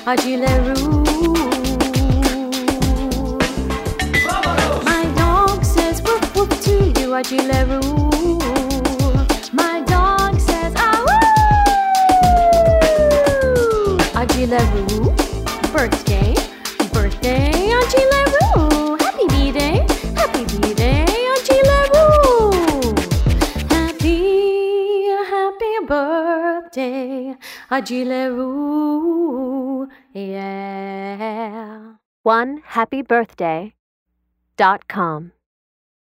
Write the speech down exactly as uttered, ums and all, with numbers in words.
Agileroo. My dog says woof woof to you, Agileroo. My dog says ah woo. Agileroo. Birthday, birthday, Agileroo. Happy B-Day, happy B-Day, Agileroo. Happy, happy birthday, Agileroo. Yeah. one happy birthday dot com